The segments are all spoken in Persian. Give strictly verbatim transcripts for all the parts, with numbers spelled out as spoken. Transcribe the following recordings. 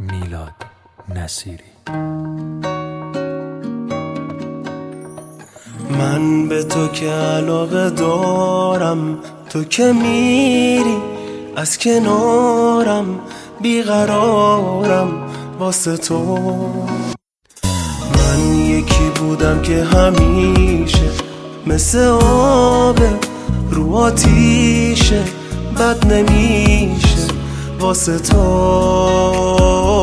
میلاد نصیری. من به تو که علاقه دارم، تو که میری از کنارم، بیقرارم واسه تو. من یکی بودم که همیشه مثل آب رو آتیشه، بد نمیشه واسه تو.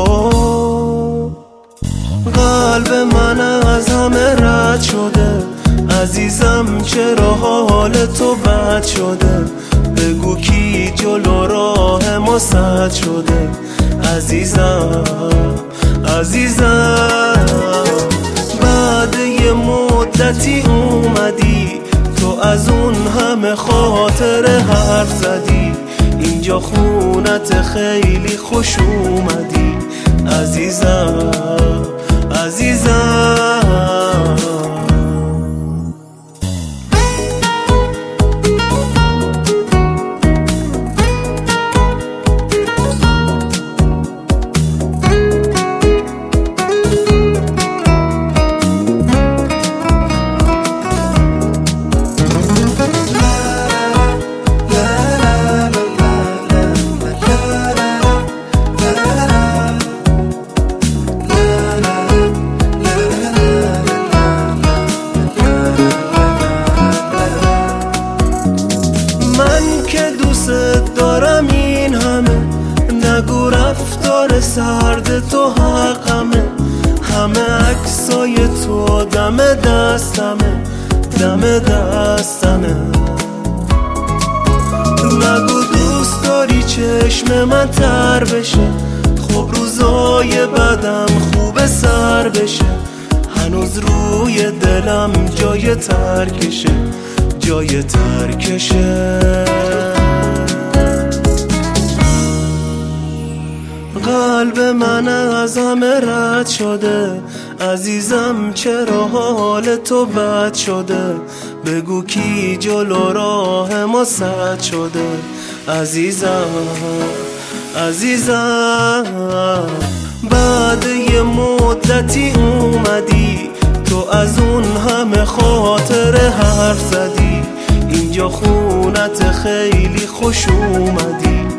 قلب من از همه رد شده عزیزم، چرا حال تو بد شده؟ بگو کی جلو راه ما سد شده؟ عزیزم عزیزم بعد یه مدتی اومدی تو، از اون همه خاطر حرف زدی، اینجا خونت خیلی خوش اومدی. عزیزم عزیزم دارم این همه، نگو رفتار سرد تو حقمه، همه عکسای تو دم دستمه، دم دستمه. نگو دوست داری چشم من تر بشه، خب روزای بدم خوب سر بشه، هنوز روی دلم جای ترکشه، جای ترکشه. قلب من از همه رد شده عزیزم، چرا حال تو بد شده؟ بگو کی جلو راه ما سد شده؟ عزیزم عزیزم بعد یه مدتی اومدی تو، از اون همه خاطر حرف زدی، اینجا خونت خیلی خوش اومدی.